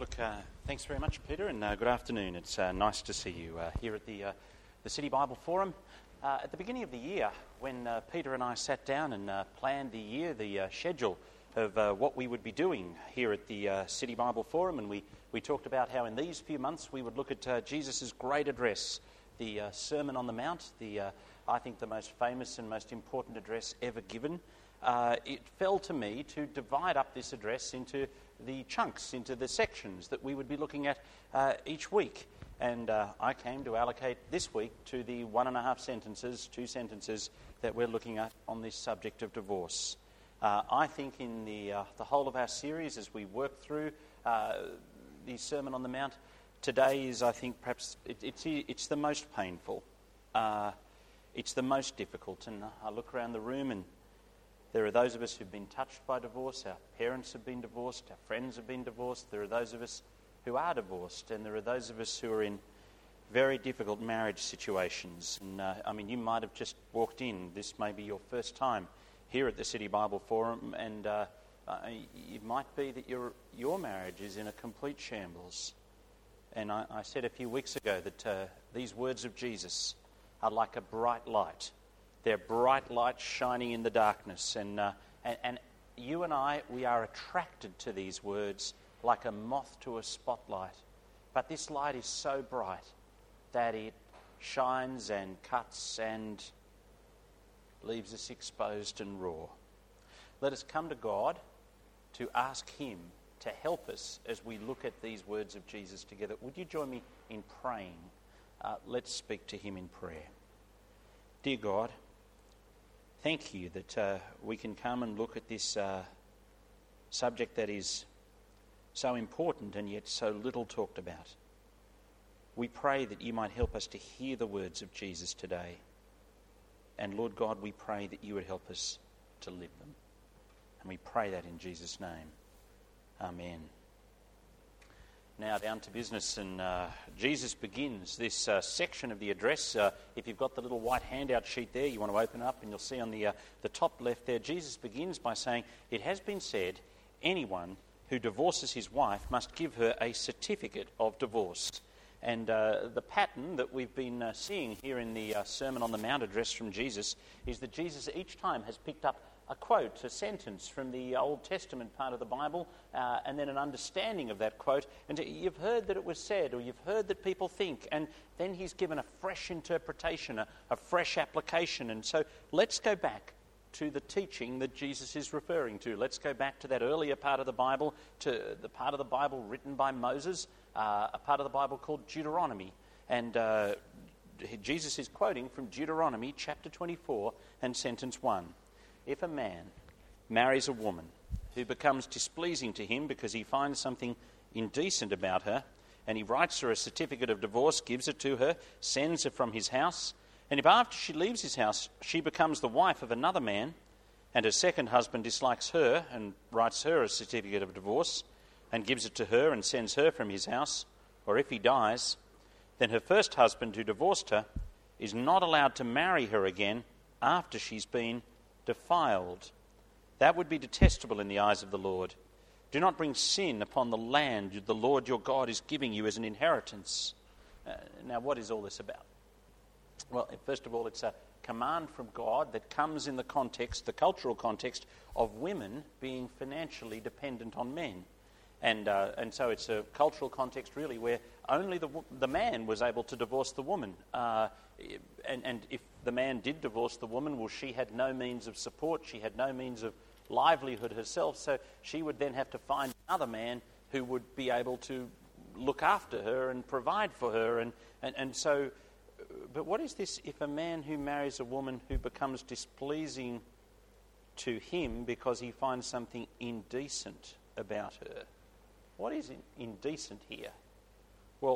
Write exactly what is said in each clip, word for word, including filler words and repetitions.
Look, uh, thanks very much, Peter, and uh, good afternoon. It's uh, nice to see you uh, here at the uh, the City Bible Forum. Uh, at the beginning of the year, when uh, Peter and I sat down and uh, planned the year, the uh, schedule of uh, what we would be doing here at the uh, City Bible Forum, and we, we talked about how in these few months we would look at uh, Jesus' great address, the uh, Sermon on the Mount, the uh, I think the most famous and most important address ever given. Uh, it fell to me to divide up this address into the chunks, into the sections that we would be looking at uh, each week. And uh, I came to allocate this week to the one and a half sentences, two sentences that we're looking at on this subject of divorce. Uh, I think in the uh, the whole of our series, as we work through uh, the Sermon on the Mount, today is, I think, perhaps it, it's it's the most painful. Uh, it's the most difficult. And I look around the room and there are those of us who've been touched by divorce, our parents have been divorced, our friends have been divorced, there are those of us who are divorced, and there are those of us who are in very difficult marriage situations. And uh, I mean, you might have just walked in, this may be your first time here at the City Bible Forum, and uh, uh, it might be that your your marriage is in a complete shambles. And I, I said a few weeks ago that uh, these words of Jesus are like a bright light. They're bright lights shining in the darkness. And, uh, and and you and I, we are attracted to these words like a moth to a spotlight. But this light is so bright that it shines and cuts and leaves us exposed and raw. Let us come to God to ask Him to help us as we look at these words of Jesus together. Would you join me in praying? Uh, let's speak to Him in prayer. Dear God, thank you that uh, we can come and look at this uh, subject that is so important and yet so little talked about. We pray that you might help us to hear the words of Jesus today. And Lord God, we pray that you would help us to live them. And we pray that in Jesus' name. Amen. Now down to business, and uh, Jesus begins this uh, section of the address. Uh, if you've got the little white handout sheet there, you want to open up and you'll see on the, uh, the top left there, Jesus begins by saying, "It has been said, anyone who divorces his wife must give her a certificate of divorce." And uh, the pattern that we've been uh, seeing here in the uh, Sermon on the Mount address from Jesus is that Jesus each time has picked up a quote, a sentence from the Old Testament part of the Bible, uh, and then an understanding of that quote. And you've heard that it was said, or you've heard that people think, and then he's given a fresh interpretation, a, a fresh application. And so let's go back to the teaching that Jesus is referring to. Let's go back to that earlier part of the Bible, to the part of the Bible written by Moses, uh, a part of the Bible called Deuteronomy. And uh, Jesus is quoting from Deuteronomy chapter twenty-four and sentence one. "If a man marries a woman who becomes displeasing to him because he finds something indecent about her, and he writes her a certificate of divorce, gives it to her, sends her from his house, and if after she leaves his house she becomes the wife of another man, and her second husband dislikes her and writes her a certificate of divorce and gives it to her and sends her from his house, or if he dies, then her first husband who divorced her is not allowed to marry her again after she's been defiled. That would be detestable in the eyes of the Lord. Do not bring sin upon the land the Lord your God is giving you as an inheritance." Uh, now, what is all this about? Well, first of all, it's a command from God that comes in the context, the cultural context, of women being financially dependent on men. And uh, and so it's a cultural context, really, where only the the man was able to divorce the woman. Uh, and, and if the man did divorce the woman, well, she had no means of support. She had no means of livelihood herself. So she would then have to find another man who would be able to look after her and provide for her. And, and, and so, but what is this if a man who marries a woman who becomes displeasing to him because he finds something indecent about her? What is indecent here? Well,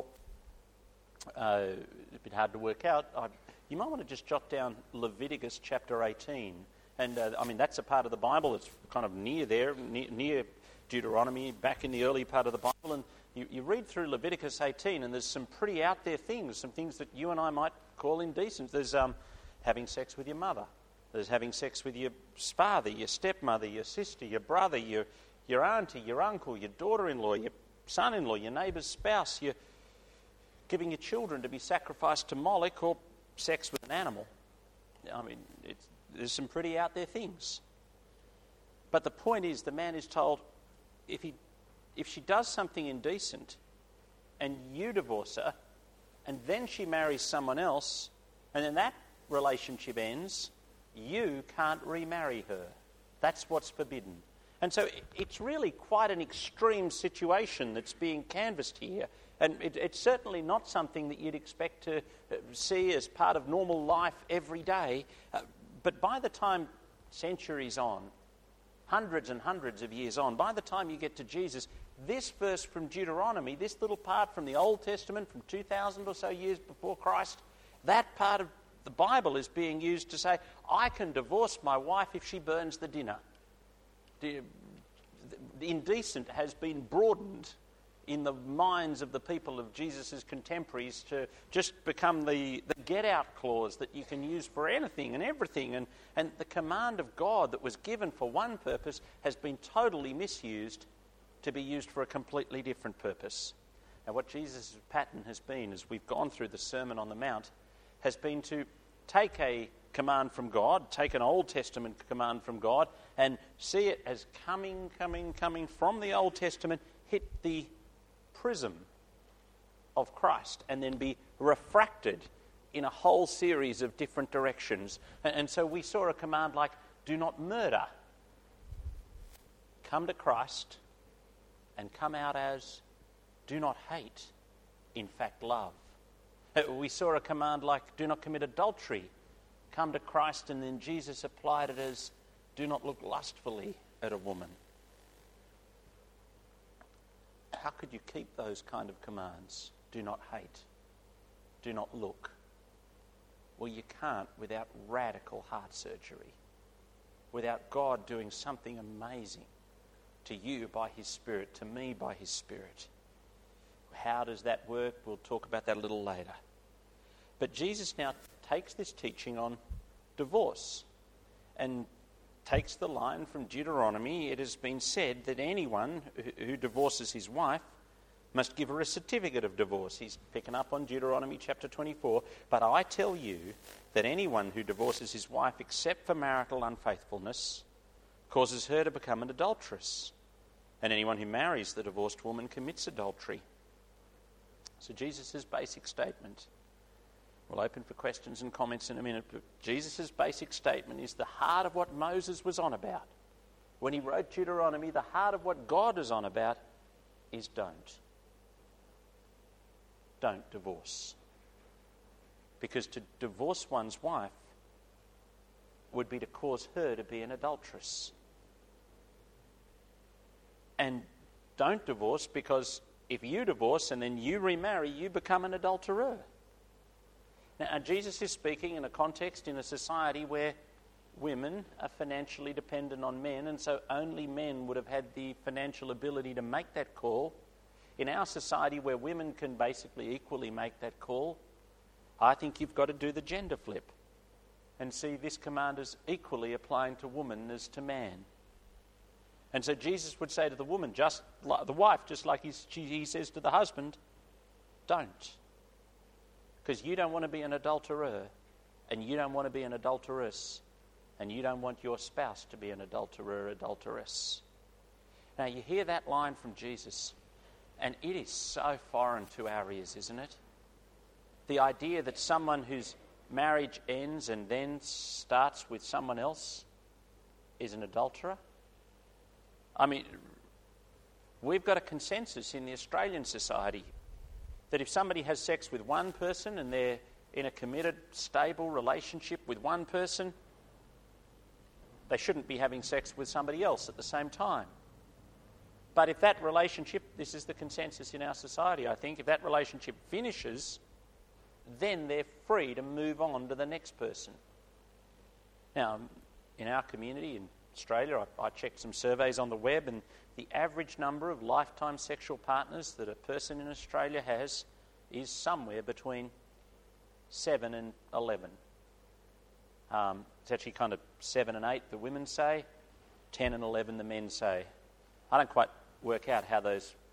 uh, it's a bit hard to work out. I, you might want to just jot down Leviticus chapter eighteen. And, uh, I mean, that's a part of the Bible that's kind of near there, near, near Deuteronomy, back in the early part of the Bible. And you, you read through Leviticus eighteen, and there's some pretty out there things, some things that you and I might call indecent. There's um, having sex with your mother. There's having sex with your father, your stepmother, your sister, your brother, your your auntie, your uncle, your daughter-in-law, your son-in-law, your neighbour's spouse, you're giving your children to be sacrificed to Moloch, or sex with an animal. I mean, it's, there's some pretty out there things. But the point is, the man is told, if he, if she does something indecent and you divorce her, and then she marries someone else, and then that relationship ends, you can't remarry her. That's what's forbidden. And so it's really quite an extreme situation that's being canvassed here. And it, it's certainly not something that you'd expect to see as part of normal life every day. Uh, but by the time centuries on, hundreds and hundreds of years on, by the time you get to Jesus, this verse from Deuteronomy, this little part from the Old Testament from two thousand or so years before Christ, that part of the Bible is being used to say, I can divorce my wife if she burns the dinner. The indecent has been broadened in the minds of the people of Jesus' contemporaries to just become the, the get-out clause that you can use for anything and everything. And, and the command of God that was given for one purpose has been totally misused to be used for a completely different purpose. Now, what Jesus' pattern has been, as we've gone through the Sermon on the Mount, has been to take a command from God, take an Old Testament command from God, and see it as coming, coming, coming from the Old Testament, hit the prism of Christ, and then be refracted in a whole series of different directions. And, and so we saw a command like, do not murder. Come to Christ and come out as, do not hate, in fact love. We saw a command like, do not commit adultery. Come to Christ, and then Jesus applied it as, do not look lustfully at a woman. How could you keep those kind of commands? Do not hate. Do not look. Well, you can't without radical heart surgery, without God doing something amazing to you by His Spirit, to me by His Spirit. How does that work? We'll talk about that a little later. But Jesus now takes this teaching on divorce and takes the line from Deuteronomy. It has been said that anyone who divorces his wife must give her a certificate of divorce. He's picking up on Deuteronomy chapter twenty-four. But I tell you that anyone who divorces his wife except for marital unfaithfulness causes her to become an adulteress. And anyone who marries the divorced woman commits adultery. So Jesus' basic statement. We'll open for questions and comments in a minute, but Jesus' basic statement is the heart of what Moses was on about. When he wrote Deuteronomy, the heart of what God is on about is don't. Don't divorce. Because to divorce one's wife would be to cause her to be an adulteress. And don't divorce because if you divorce and then you remarry, you become an adulterer. Now, Jesus is speaking in a context in a society where women are financially dependent on men, and so only men would have had the financial ability to make that call. In our society where women can basically equally make that call, I think you've got to do the gender flip and see this command as equally applying to woman as to man. And so Jesus would say to the woman, just like the wife, just like he, he says to the husband, don't. Because you don't want to be an adulterer, and you don't want to be an adulteress, and you don't want your spouse to be an adulterer, adulteress. Now, you hear that line from Jesus, and it is so foreign to our ears, isn't it? The idea that someone whose marriage ends and then starts with someone else is an adulterer. I mean, we've got a consensus in the Australian society that if somebody has sex with one person and they're in a committed, stable relationship with one person, they shouldn't be having sex with somebody else at the same time. But if that relationship, this is the consensus in our society, I think, if that relationship finishes, then they're free to move on to the next person. Now, in our community in Australia, I, I checked some surveys on the web, and the average number of lifetime sexual partners that a person in Australia has is somewhere between seven and eleven. Um, it's actually kind of seven and eight, the women say, ten and eleven, the men say. I don't quite work out how those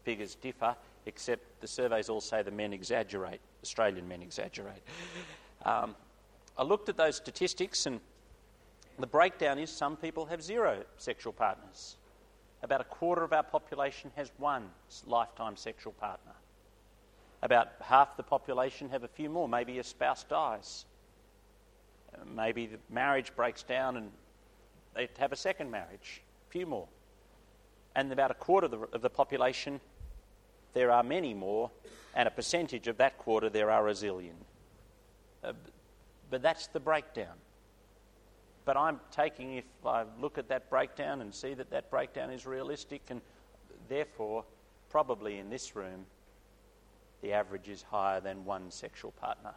figures differ, except the surveys all say the men exaggerate. Australian men exaggerate. Um, I looked at those statistics, and the breakdown is some people have zero sexual partners. About a quarter of our population has one lifetime sexual partner. About half the population have a few more. Maybe a spouse dies. Maybe the marriage breaks down and they have a second marriage. A few more. And about a quarter of the, of the population, there are many more, and a percentage of that quarter, there are a zillion. Uh, but that's the breakdown. But I'm taking, if I look at that breakdown and see that that breakdown is realistic, and therefore, probably in this room, the average is higher than one sexual partner.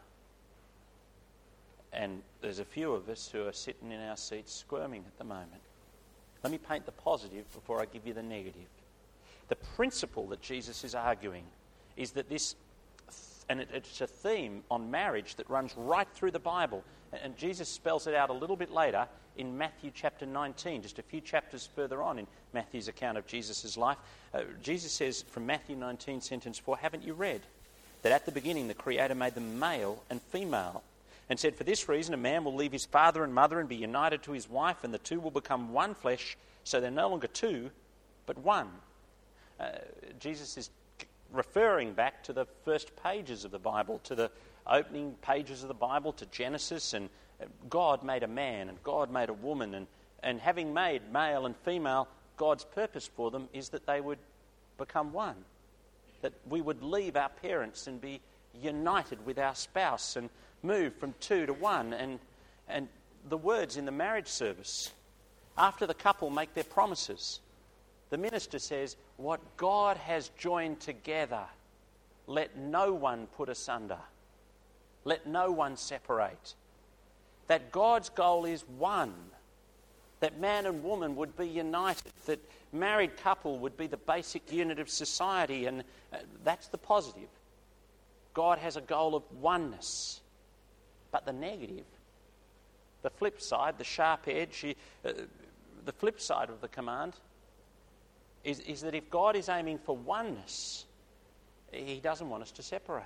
And there's a few of us who are sitting in our seats squirming at the moment. Let me paint the positive before I give you the negative. The principle that Jesus is arguing is that this, and it, it's a theme on marriage that runs right through the Bible, and Jesus spells it out a little bit later in Matthew chapter nineteen, just a few chapters further on in Matthew's account of Jesus' life. Uh, Jesus says from Matthew nineteen, sentence four, haven't you read that at the beginning the Creator made them male and female, and said, for this reason a man will leave his father and mother and be united to his wife, and the two will become one flesh, so they're no longer two, but one. Uh, Jesus is referring back to the first pages of the Bible, to the opening pages of the Bible, to Genesis, and God made a man and God made a woman, and, and having made male and female, God's purpose for them is that they would become one, that we would leave our parents and be united with our spouse and move from two to one. And, and the words in the marriage service, after the couple make their promises, the minister says, what God has joined together, let no one put asunder. Let no one separate. That God's goal is one. That man and woman would be united. That married couple would be the basic unit of society. And uh, that's the positive. God has a goal of oneness. But the negative, the flip side, the sharp edge, uh, the flip side of the command is, is that if God is aiming for oneness, he doesn't want us to separate.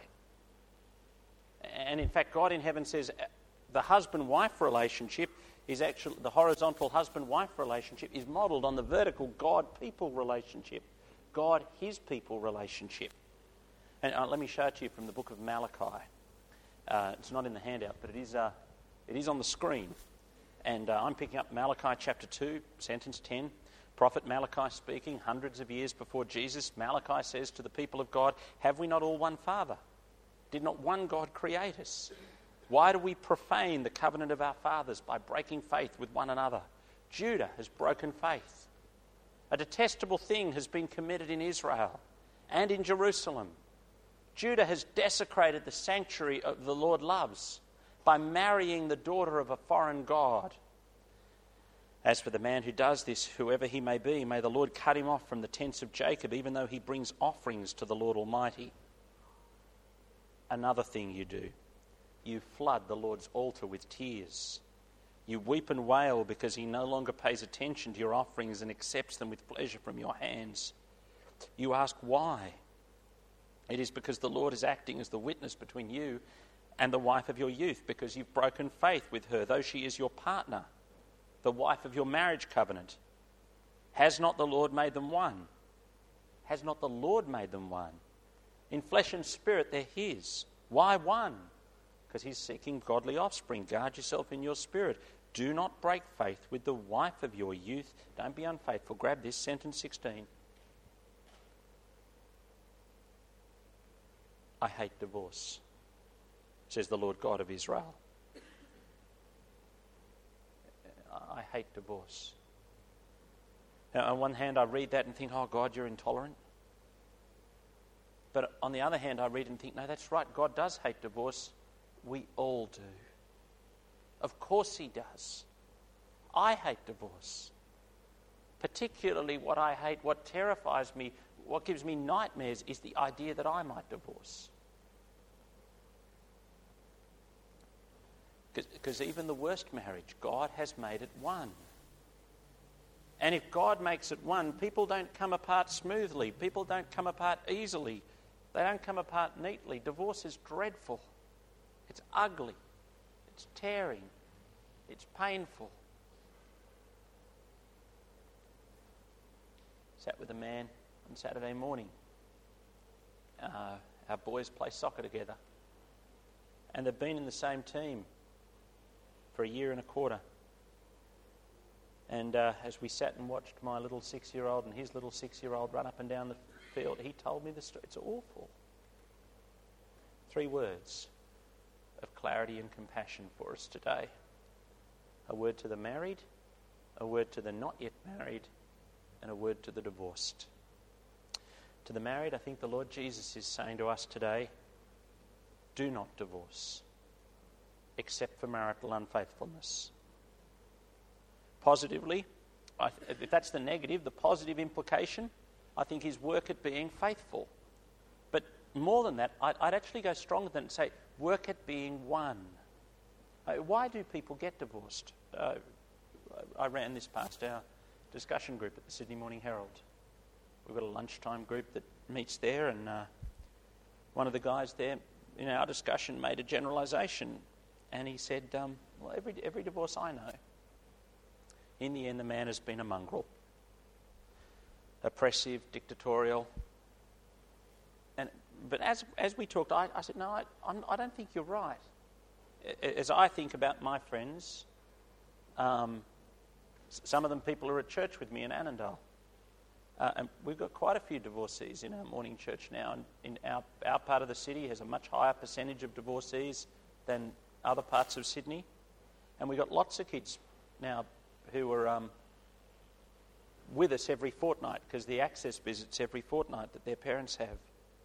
And in fact, God in heaven says the husband-wife relationship is actually, the horizontal husband-wife relationship is modelled on the vertical God-people relationship, God-his people relationship. And uh, let me show it to you from the book of Malachi. Uh, it's not in the handout, but it is, uh, it is on the screen. And uh, I'm picking up Malachi chapter two, sentence ten. Prophet Malachi speaking hundreds of years before Jesus. Malachi says to the people of God, have we not all one Father? Did not one God create us? Why do we profane the covenant of our fathers by breaking faith with one another? Judah has broken faith. A detestable thing has been committed in Israel and in Jerusalem. Judah has desecrated the sanctuary of the Lord loves by marrying the daughter of a foreign god. As for the man who does this, whoever he may be, may the Lord cut him off from the tents of Jacob, even though he brings offerings to the Lord Almighty. Another thing you do, you flood the Lord's altar with tears. You weep and wail because he no longer pays attention to your offerings and accepts them with pleasure from your hands. You ask why? It is because the Lord is acting as the witness between you and the wife of your youth, because you've broken faith with her, though she is your partner, the wife of your marriage covenant. Has not the Lord made them one? Has not the Lord made them one? In flesh and spirit they're his. Why one? Because he's seeking godly offspring. Guard yourself in your spirit. Do not break faith with the wife of your youth. Don't be unfaithful. Grab this, sentence sixteen. I hate divorce, says the Lord God of Israel. I hate divorce. Now, on one hand, I read that and think, oh, God, you're intolerant. But on the other hand, I read and think, no, that's right, God does hate divorce. We all do. Of course he does. I hate divorce. Particularly what I hate, what terrifies me, what gives me nightmares is the idea that I might divorce. Because even the worst marriage, God has made it one. And if God makes it one, people don't come apart smoothly. People don't come apart easily. They don't come apart neatly. Divorce is dreadful. It's ugly. It's tearing. It's painful. Sat with a man on Saturday morning. Uh, our boys play soccer together. And they've been in the same team for a year and a quarter. And uh, as we sat and watched my little six-year-old and his little six-year-old run up and down the field, he told me the story. It's awful. Three words of clarity and compassion for us today. A word to the married, a word to the not yet married, and a word to the divorced. To the married, I think the Lord Jesus is saying to us today, do not divorce, except for marital unfaithfulness. Positively, I th- if that's the negative, the positive implication, I think, is work at being faithful. But more than that, I'd, I'd actually go stronger than say, work at being one. Uh, why do people get divorced? Uh, I ran this past our discussion group at the Sydney Morning Herald. We've got a lunchtime group that meets there, and uh, one of the guys there in our discussion made a generalisation, and he said, um, well, every every divorce I know, in the end, the man has been a mongrel, oppressive, dictatorial. And but as as we talked, I, I said, no, I, I'm, I don't think you're right. As I think about my friends, um, some of them people are at church with me in Annandale. Uh, and we've got quite a few divorcees in our morning church now. And in our, our part of the city has a much higher percentage of divorcees than other parts of Sydney. And we've got lots of kids now who are um, with us every fortnight because the access visits every fortnight that their parents have.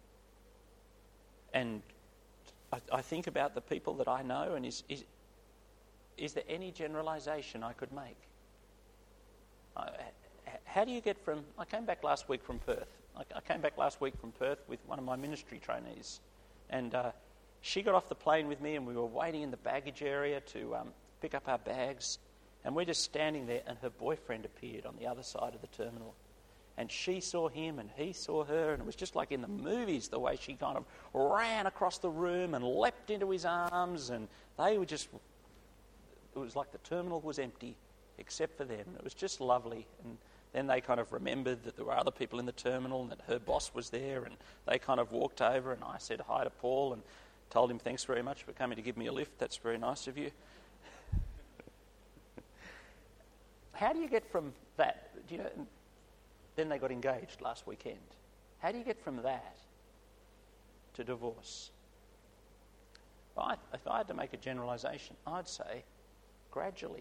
And I, I think about the people that I know, and is is, is there any generalisation I could make? Uh, how do you get from... I came back last week from Perth. I, I came back last week from Perth with one of my ministry trainees. And uh, she got off the plane with me, and we were waiting in the baggage area to um, pick up our bags. And we're just standing there, and her boyfriend appeared on the other side of the terminal. And she saw him, and he saw her, and it was just like in the movies, the way she kind of ran across the room and leapt into his arms, and they were just... It was like the terminal was empty, except for them. It was just lovely. And then they kind of remembered that there were other people in the terminal and that her boss was there, and they kind of walked over, and I said hi to Paul and told him, thanks very much for coming to give me a lift. That's very nice of you. How do you get from that? Do you know, then they got engaged last weekend. How do you get from that to divorce? If I, if I had to make a generalisation, I'd say gradually,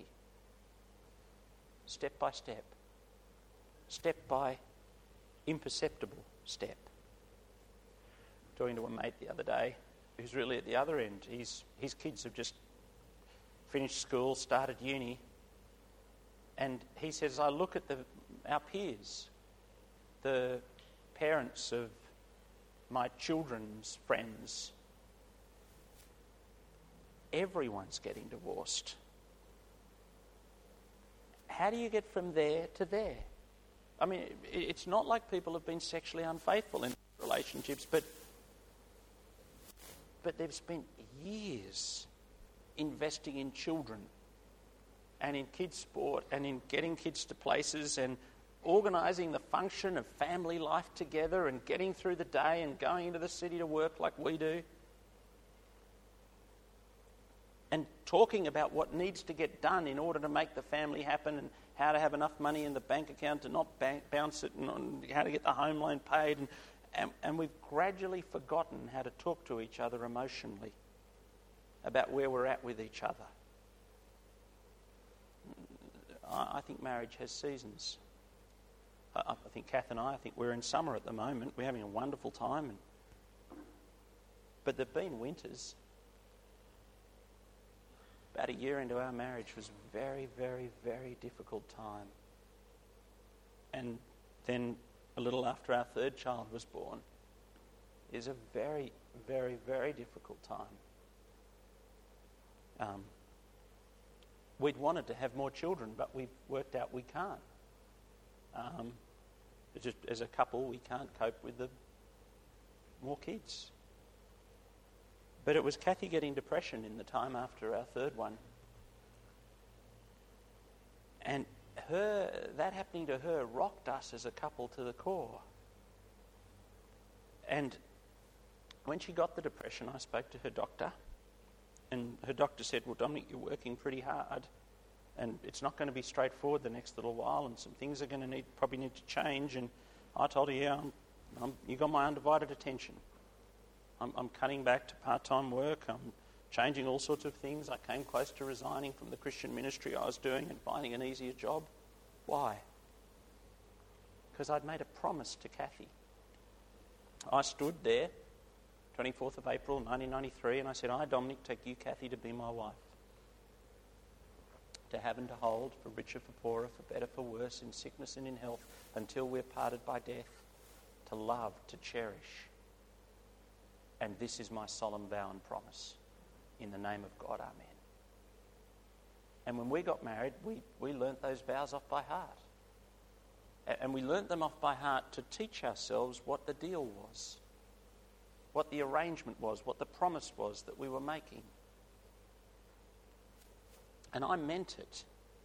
step by step, step by imperceptible step. Talking to a mate the other day who's really at the other end. He's, his kids have just finished school, started uni, and he says, I look at the, our peers, the parents of my children's friends, everyone's getting divorced. How do you get from there to there? I mean, it's not like people have been sexually unfaithful in relationships, but but they've spent years investing in children and in kids' sport and in getting kids to places and organising the function of family life together and getting through the day and going into the city to work like we do. And talking about what needs to get done in order to make the family happen and how to have enough money in the bank account to not bank, bounce it and how to get the home loan paid. And, and, and we've gradually forgotten how to talk to each other emotionally about where we're at with each other. I, I think marriage has seasons. I, I think Kath and I, I think we're in summer at the moment. We're having a wonderful time. And, but there've been winters. About a year into our marriage was a very, very, very difficult time. And then a little after our third child was born is a very, very, very difficult time. Um, we'd wanted to have more children, but we've worked out we can't. Um, it's just, as a couple, we can't cope with the more kids. But it was Kathy getting depression in the time after our third one. And her that happening to her rocked us as a couple to the core. And when she got the depression, I spoke to her doctor. And her doctor said, well, Dominic, you're working pretty hard. And it's not going to be straightforward the next little while. And some things are going to need probably need to change. And I told her, yeah, I'm, I'm, you got my undivided attention. I'm, I'm cutting back to part-time work. I'm changing all sorts of things. I came close to resigning from the Christian ministry I was doing and finding an easier job. Why? Because I'd made a promise to Kathy. I stood there, twenty-fourth of April nineteen ninety-three, and I said, I, Dominic, take you, Kathy, to be my wife. To have and to hold, for richer, for poorer, for better, for worse, in sickness and in health, until we're parted by death. To love, to cherish. And this is my solemn vow and promise. In the name of God, amen. And when we got married, we, we learnt those vows off by heart. And we learnt them off by heart to teach ourselves what the deal was, what the arrangement was, what the promise was that we were making. And I meant it.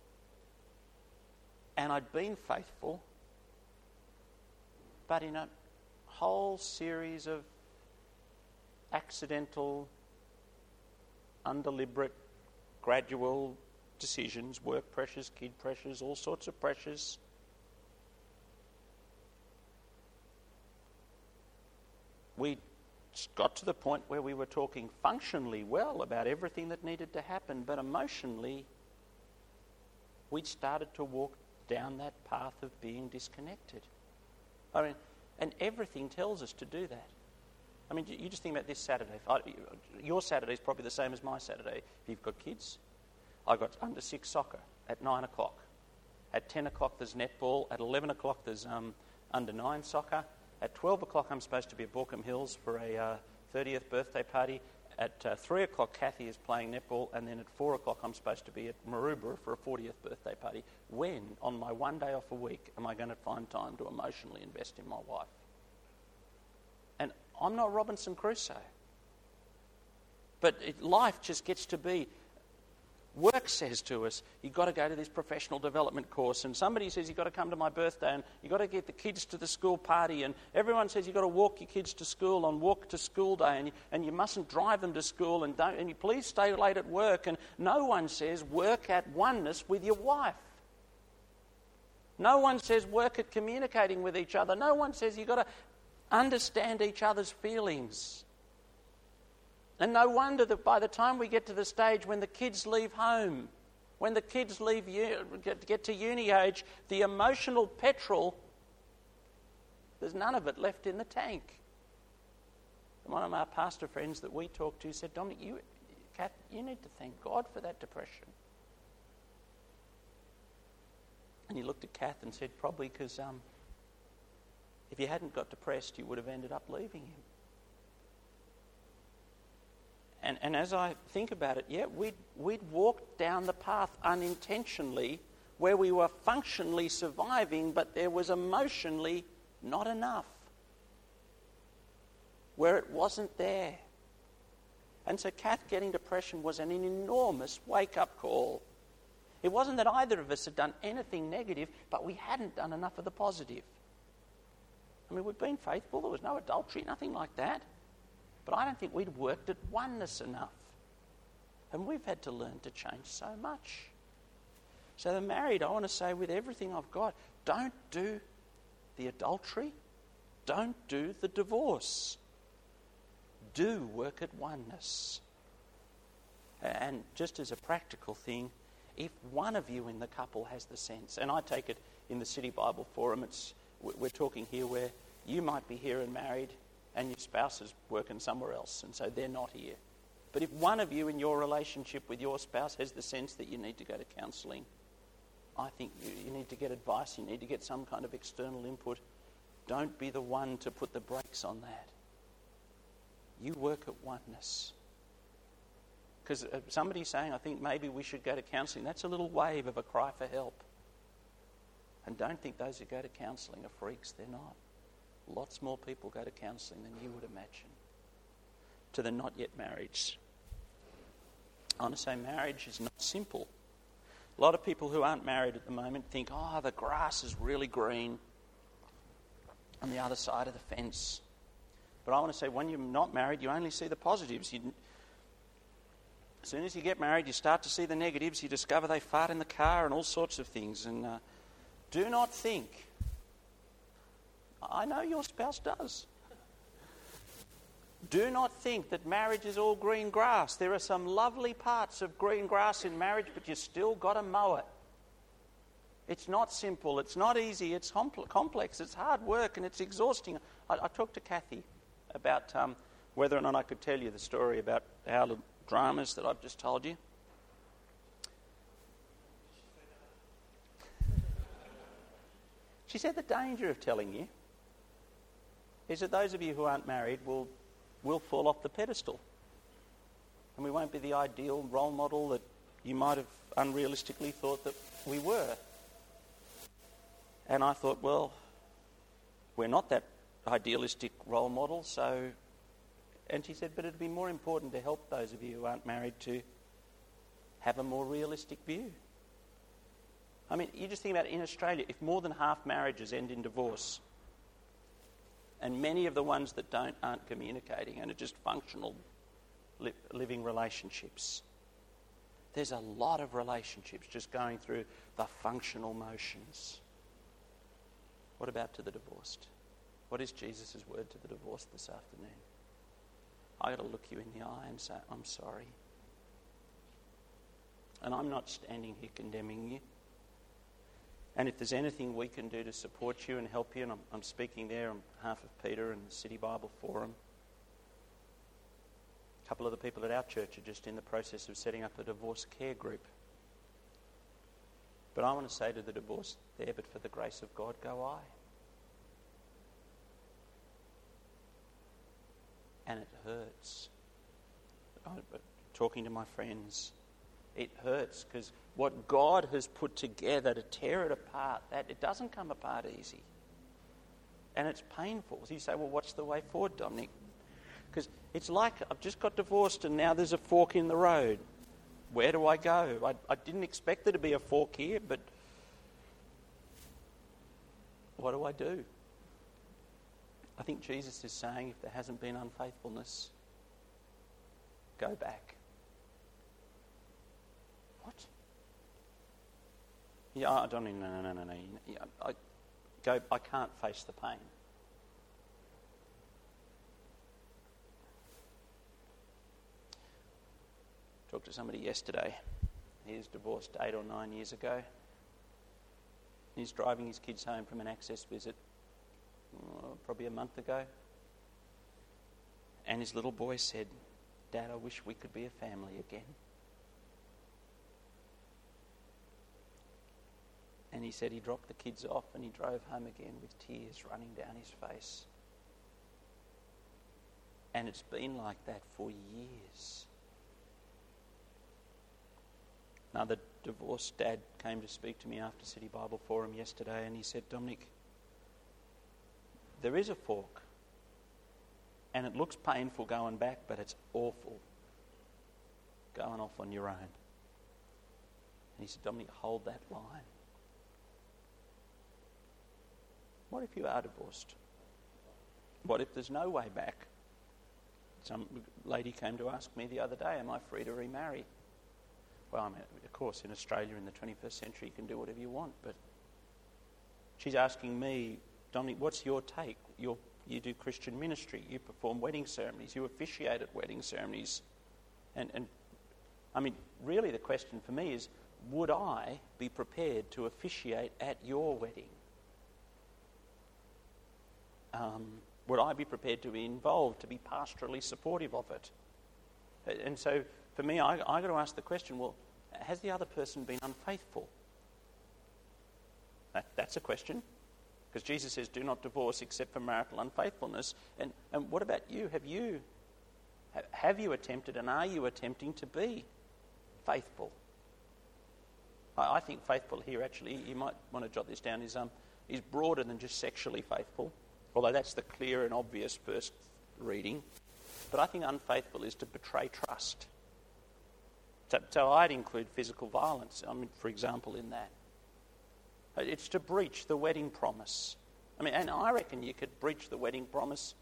And I'd been faithful, but in a whole series of accidental, undeliberate, gradual decisions, work pressures, kid pressures, all sorts of pressures. We got to the point where we were talking functionally well about everything that needed to happen, but emotionally, we'd started to walk down that path of being disconnected. I mean, and everything tells us to do that. I mean, you just think about this Saturday. Your Saturday is probably the same as my Saturday. If you've got kids, I've got under six soccer at nine o'clock. At ten o'clock there's netball. At eleven o'clock there's um, under nine soccer. At twelve o'clock I'm supposed to be at Borkham Hills for a uh, thirtieth birthday party. At uh, three o'clock Kathy is playing netball, and then at four o'clock I'm supposed to be at Maroubra for a fortieth birthday party. When, on my one day off a week, am I going to find time to emotionally invest in my wife? And I'm not Robinson Crusoe. But it, life just gets to be, work says to us, you've got to go to this professional development course, and somebody says you've got to come to my birthday, and you've got to get the kids to the school party, and everyone says you've got to walk your kids to school on walk to school day, and you, and you mustn't drive them to school, and don't, and you please stay late at work, and no one says work at oneness with your wife. No one says work at communicating with each other. No one says you've got to understand each other's feelings. And no wonder that by the time we get to the stage when the kids leave home, when the kids leave get, get to uni age, the emotional petrol, there's none of it left in the tank. And one of our pastor friends that we talked to said, Dominic, you, Kath, you need to thank God for that depression. And he looked at Kath and said, probably because um, if you hadn't got depressed, you would have ended up leaving him. And, and as I think about it, yeah, we'd, we'd walked down the path unintentionally where we were functionally surviving, but there was emotionally not enough. Where it wasn't there. And so Kath getting depression was an enormous wake-up call. It wasn't that either of us had done anything negative, but we hadn't done enough of the positive. I mean, we've been faithful. There was no adultery, nothing like that. But I don't think we'd worked at oneness enough. And we've had to learn to change so much. So the married, I want to say with everything I've got, don't do the adultery. Don't do the divorce. Do work at oneness. And just as a practical thing, if one of you in the couple has the sense, and I take it in the City Bible Forum, it's we're talking here where you might be here and married, and your spouse is working somewhere else, and so they're not here. But if one of you in your relationship with your spouse has the sense that you need to go to counselling, I think you, you need to get advice, you need to get some kind of external input. Don't be the one to put the brakes on that. You work at oneness. Because somebody's saying, I think maybe we should go to counselling, that's a little wave of a cry for help. And don't think those who go to counselling are freaks. They're not. Lots more people go to counselling than you would imagine. To the not yet marrieds, I want to say marriage is not simple. A lot of people who aren't married at the moment think, oh, the grass is really green on the other side of the fence. But I want to say, when you're not married, you only see the positives. You, as soon as you get married, you start to see the negatives. You discover they fart in the car and all sorts of things. And uh, do not think, I know your spouse does. Do not think that marriage is all green grass. There are some lovely parts of green grass in marriage, but you still got to mow it. It's not simple. It's not easy. It's complex. It's hard work and it's exhausting. I, I talked to Kathy about um, whether or not I could tell you the story about our little dramas that I've just told you. She said the danger of telling you is that those of you who aren't married will will fall off the pedestal. And we won't be the ideal role model that you might have unrealistically thought that we were. And I thought, well, we're not that idealistic role model, so... And she said, but it'd be more important to help those of you who aren't married to have a more realistic view. I mean, you just think about it, in Australia, if more than half marriages end in divorce, and many of the ones that don't aren't communicating and are just functional li- living relationships. There's a lot of relationships just going through the functional motions. What about to the divorced? What is Jesus' word to the divorced this afternoon? I've got to look you in the eye and say, I'm sorry. And I'm not standing here condemning you. And if there's anything we can do to support you and help you, and I'm, I'm speaking there on behalf of Peter and the City Bible Forum, a couple of the people at our church are just in the process of setting up a divorce care group. But I want to say to the divorced there, but for the grace of God, go I. And it hurts. I, talking to my friends, it hurts because what God has put together to tear it apart, that it doesn't come apart easy. And it's painful. So you say, well, what's the way forward, Dominic? Because it's like I've just got divorced and now there's a fork in the road. Where do I go? I, I didn't expect there to be a fork here, but what do I do? I think Jesus is saying, if there hasn't been unfaithfulness, go back. What? Yeah, I don't mean, no, no, no, no, no. Yeah, I, go, I can't face the pain. Talked to somebody yesterday. He was divorced eight or nine years ago. He's driving his kids home from an Access visit uh, probably a month ago. And his little boy said, Dad, I wish we could be a family again. And he said he dropped the kids off and he drove home again with tears running down his face. And it's been like that for years. Another divorced dad came to speak to me after City Bible Forum yesterday, and he said, Dominic, there is a fork, and it looks painful going back, but it's awful going off on your own. And he said, Dominic, hold that line. What if you are divorced? What if there's no way back? Some lady came to ask me the other day, am I free to remarry? Well, I mean, of course, in Australia in the twenty-first century, you can do whatever you want, but she's asking me, Dominic, what's your take? You're, you do Christian ministry, you perform wedding ceremonies, you officiate at wedding ceremonies. And, and I mean, really the question for me is, would I be prepared to officiate at your wedding? Um, would I be prepared to be involved, to be pastorally supportive of it? And so, for me, I, I got to ask the question, well, has the other person been unfaithful? That, that's a question. Because Jesus says, do not divorce except for marital unfaithfulness. And, and what about you? Have you have you attempted and are you attempting to be faithful? I, I think faithful here, actually, you might want to jot this down, is, um, is broader than just sexually faithful, although that's the clear and obvious first reading. But I think unfaithful is to betray trust. So, so I'd include physical violence, I mean, for example, in that. It's to breach the wedding promise. I mean, and I reckon you could breach the wedding promise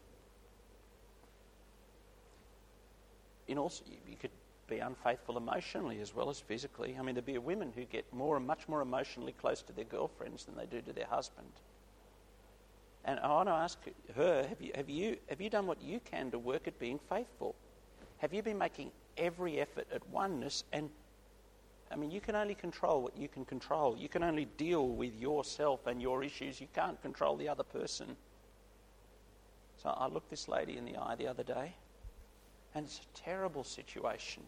in also, you could be unfaithful emotionally as well as physically. I mean, there'd be women who get more, much more emotionally close to their girlfriends than they do to their husband. And I want to ask her, have you, have you, have you done what you can to work at being faithful? Have you been making every effort at oneness? And, I mean, you can only control what you can control. You can only deal with yourself and your issues. You can't control the other person. So I looked this lady in the eye the other day, and it's a terrible situation.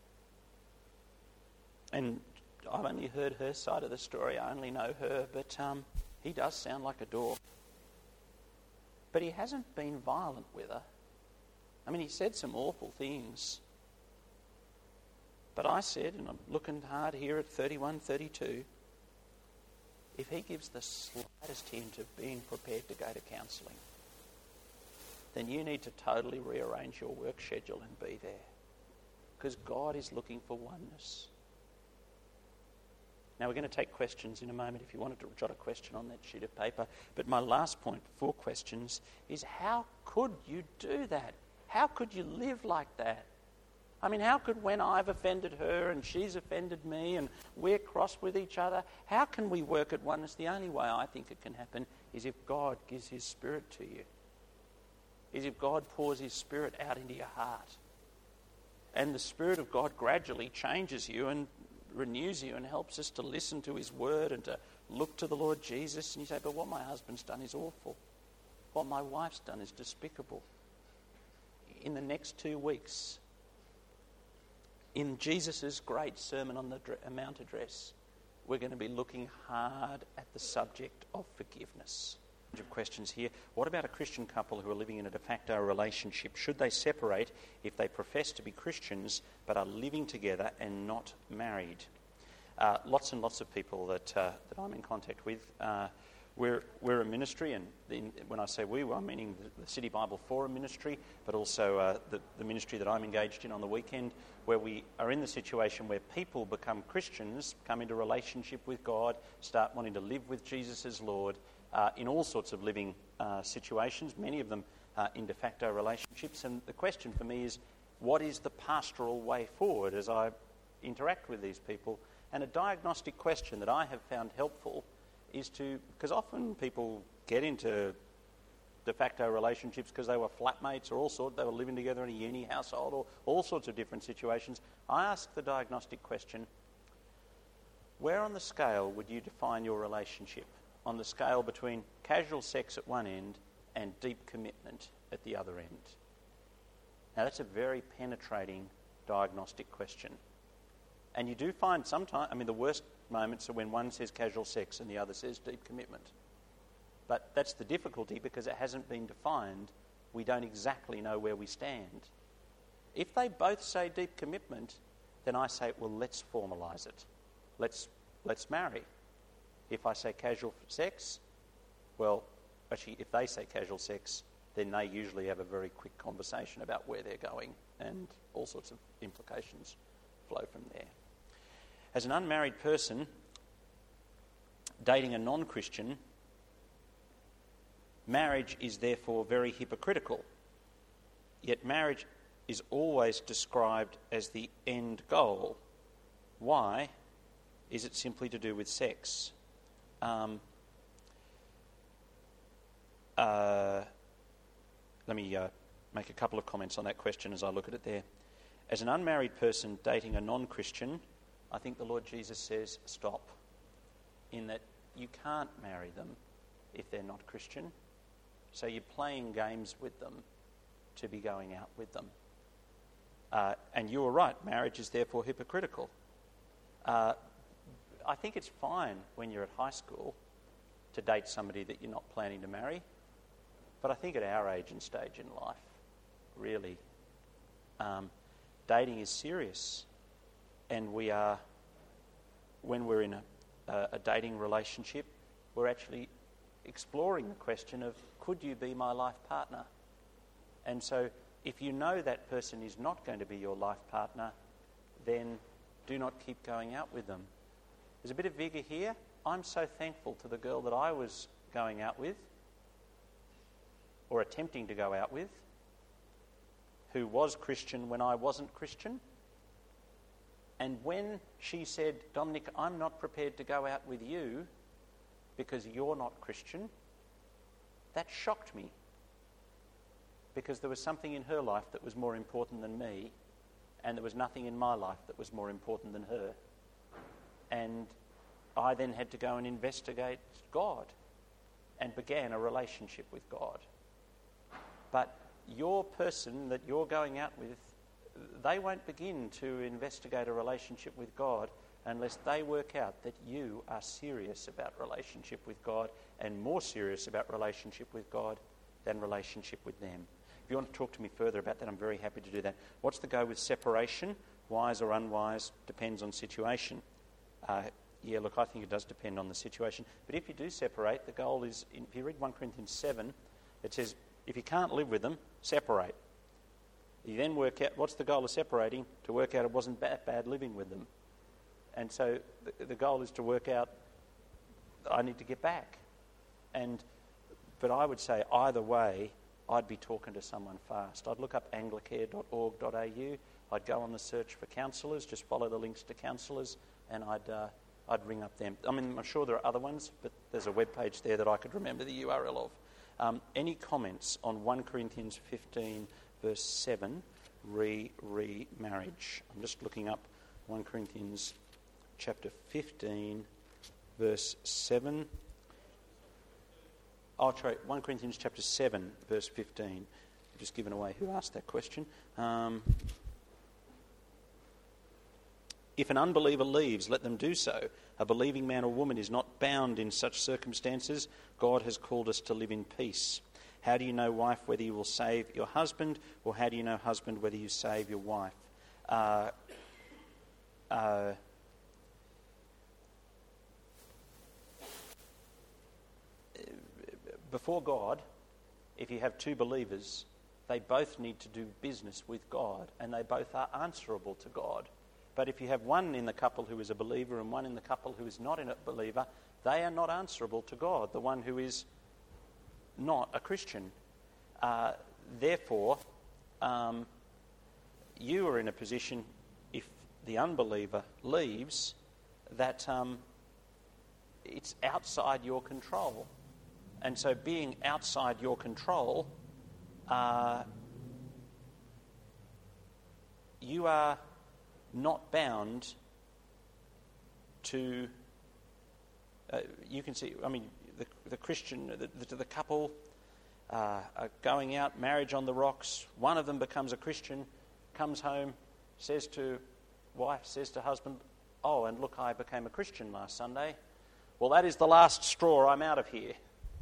And I've only heard her side of the story. I only know her, but um, he does sound like a dork. But he hasn't been violent with her. I mean, he said some awful things. But I said, and I'm looking hard here at thirty-one, thirty-two, if he gives the slightest hint of being prepared to go to counselling, then you need to totally rearrange your work schedule and be there. Because God is looking for oneness. Now, we're going to take questions in a moment if you wanted to jot a question on that sheet of paper. But my last point for questions is, how could you do that? How could you live like that? I mean, how could, when I've offended her and she's offended me and we're cross with each other, how can we work at oneness? The only way I think it can happen is if God gives his Spirit to you. Is if God pours his Spirit out into your heart. And the Spirit of God gradually changes you and renews you and helps us to listen to his word and to look to the Lord Jesus. And you say, but what my husband's done is awful. What my wife's done is despicable. In the next two weeks, in Jesus' great Sermon on the Mount address, we're going to be looking hard at the subject of forgiveness. Of questions here. What about a Christian couple who are living in a de facto relationship? Should they separate if they profess to be Christians but are living together and not married? Uh, lots and lots of people that uh, that I'm in contact with. Uh, we're we're a ministry, and the, when I say we, I'm meaning the, the City Bible Forum ministry, but also uh, the the ministry that I'm engaged in on the weekend, where we are in the situation where people become Christians, come into relationship with God, start wanting to live with Jesus as Lord. Uh, in all sorts of living uh, situations, many of them uh, in de facto relationships. And the question for me is, what is the pastoral way forward as I interact with these people? And a diagnostic question that I have found helpful is to, because often people get into de facto relationships because they were flatmates or all sorts, they were living together in a uni household or all sorts of different situations. I ask the diagnostic question, where on the scale would you define your relationship? On the scale between casual sex at one end and deep commitment at the other end? Now, that's a very penetrating diagnostic question. And you do find sometimes, I mean, the worst moments are when one says casual sex and the other says deep commitment. But that's the difficulty, because it hasn't been defined. We don't exactly know where we stand. If they both say deep commitment, then I say, well, let's formalise it. Let's let's marry. If I say casual sex, well, actually, if they say casual sex, then they usually have a very quick conversation about where they're going, and all sorts of implications flow from there. As an unmarried person dating a non-Christian, marriage is therefore very hypocritical. Yet marriage is always described as the end goal. Why? Is it simply to do with sex? Um, uh, let me uh, make a couple of comments on that question as I look at it there. As an unmarried person dating a non-Christian, I think the Lord Jesus says stop, in that you can't marry them if they're not Christian. So you're playing games with them to be going out with them. Uh, and you were right, marriage is therefore hypocritical. Uh, I think it's fine when you're at high school to date somebody that you're not planning to marry. But I think at our age and stage in life, really, um, dating is serious. And we are when we're in a, a, a dating relationship, we're actually exploring the question of, could you be my life partner? And so if you know that person is not going to be your life partner, then do not keep going out with them. There's a bit of vigour here. I'm so thankful to the girl that I was going out with, or attempting to go out with, who was Christian when I wasn't Christian. And when she said, Dominic, I'm not prepared to go out with you because you're not Christian, that shocked me. Because there was something in her life that was more important than me, and there was nothing in my life that was more important than her. And I then had to go and investigate God and began a relationship with God. But your person that you're going out with, they won't begin to investigate a relationship with God unless they work out that you are serious about relationship with God, and more serious about relationship with God than relationship with them. If you want to talk to me further about that, I'm very happy to do that. What's the go with separation? Wise or unwise? Depends on situation. Uh, yeah, look, I think it does depend on the situation. But if you do separate, the goal is, if you read First Corinthians seven, it says, if you can't live with them, separate. You then work out, what's the goal of separating? To work out it wasn't that bad living with them. And so the, the goal is to work out, I need to get back. And But I would say either way, I'd be talking to someone fast. I'd look up anglicare dot org dot a u. I'd go on the search for counsellors, just follow the links to counsellors, and I'd uh, I'd ring up them. I mean, I'm sure there are other ones, but there's a web page there that I could remember the U R L of. Um, any comments on First Corinthians fifteen, verse seven, re, re-marriage? I'm just looking up First Corinthians chapter fifteen, verse seven. Oh, sorry, First Corinthians chapter seven, verse fifteen. I've just given away who asked that question. Um, if an unbeliever leaves, let them do so. A believing man or woman is not bound in such circumstances. God has called us to live in peace. How do you know, wife, whether you will save your husband, or how do you know, husband, whether you save your wife? Uh, uh, Before God, if you have two believers, they both need to do business with God, and they both are answerable to God. But if you have one in the couple who is a believer and one in the couple who is not a believer, they are not answerable to God, the one who is not a Christian. Uh, therefore, um, you are in a position, if the unbeliever leaves, that um, it's outside your control. And so being outside your control, uh, you are not bound to, uh, you can see, I mean, the, the Christian, the, the, the couple uh, are going out, marriage on the rocks, one of them becomes a Christian, comes home, says to wife, says to husband, oh, and look, I became a Christian last Sunday. Well, that is the last straw, I'm out of here.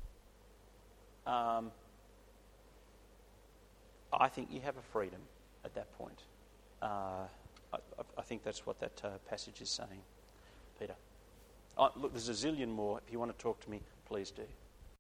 Um, I think you have a freedom at that point. Uh, I, I think that's what that uh, passage is saying. Peter. Oh, look, there's a zillion more. If you want to talk to me, please do.